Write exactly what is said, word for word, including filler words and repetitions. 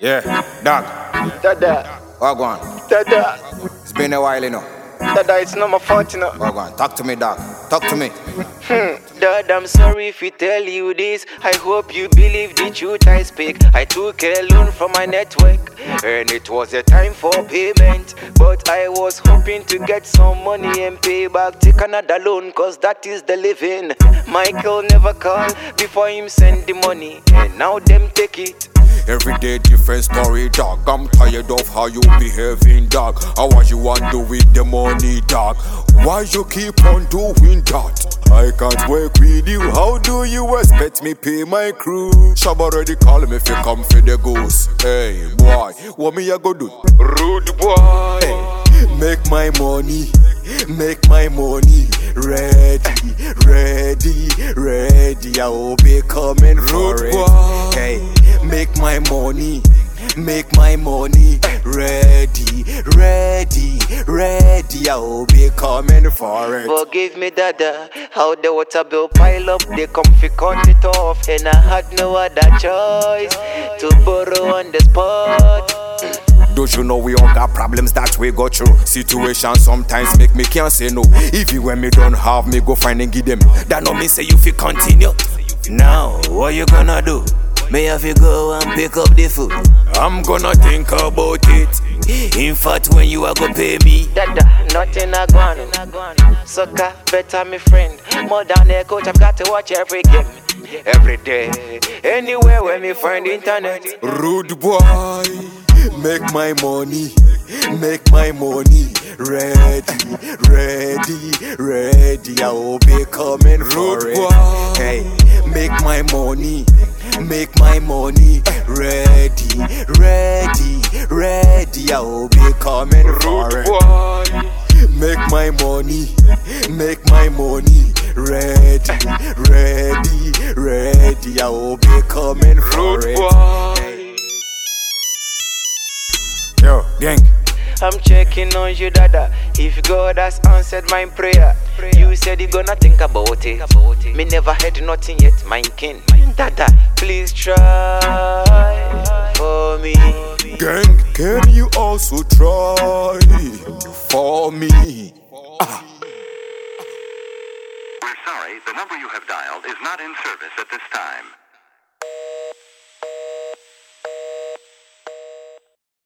Yeah, dog. Dada, Wagwan. Dada, It's been a while, you know. Dada, it's not my fault, you know. Wagwan. Talk to me, dog. Talk to me. Hmm. Dad, I'm sorry if we tell you this. I hope you believe the truth I speak. I took a loan from my network, and it was a time for payment. But I was hoping to get some money and pay back. Take another loan, cause that is the living. Michael never called before him send the money, and now them take it. Every day different story, dog. I'm tired of how you behaving, dog. How what you want to do with the money, dog? Why you keep on doing that? I can't work with you. How do you expect me pay my crew? Shab already call me if you come for the goose. Hey boy, what me a go do? Rude boy. Hey, make my money, make my money. Ready, ready, ready. I will be coming for Rude it. boy. Hey, make my money, make my money. Ready, ready, ready. I will be coming for it. Forgive me, Dada, how the water bill pile up, they comfy cut it off, and I had no other choice to borrow on the spot. Don't you know we all got problems that we go through? Situations sometimes make me can't say no. Even when me don't have, me go find and give them. That no mean say you feel continue. Now, what you gonna do? May have to go and pick up the food. I'm gonna think about it. In fact, when you are gonna pay me, Dada, nothing I gone. Sucker, better me friend. More than a coach, I've got to watch every game, every day, anywhere where me find internet. rude boy, make my money, make my money. Ready, ready, ready. I will be coming for Rude it. boy. Hey, make my money, make my money. Ready, ready, ready. I will be coming for Rude it. boy. Make my money, make my money. Ready, ready, ready. I will be coming for Rude it. boy. Yo, gang. I'm checking on you, Dada. If God has answered my prayer, you said you gonna think about it. Me never had nothing yet, my king. Dada, please try for me. Gang, can you also try for me? Ah. We're sorry, the number you have dialed is not in service at this time.